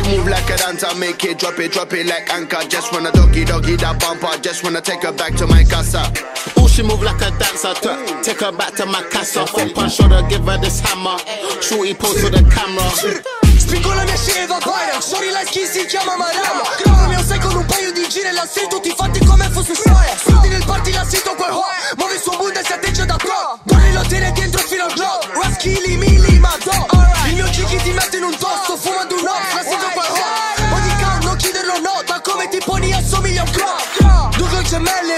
Move like a dancer, make it drop it like anchor. Just wanna doggy that bumper. Just wanna take her back to my casa. Oh, she move like a dancer, take her back to my casa. Foot punch shoulder, give her this hammer. Shorty pose for the camera. Spingo la mia scena e va bene. Sorry like chi si chiama Marama. Gravami un sei con un paio di giri. L'assi tutti fatti come fosse storia. Soldi nel party, l'assi quel ho. Muove il suo mood e si atteggia da pro. Torni lo tiene dentro fino al glow. Raschili, mili, ma do. Il mio chicchi ti mette in un tosto. Fumando un off, l'assi quel ho. Body count, non chiederlo no. Ma come ti poni assomiglia a un croc. Due gemelli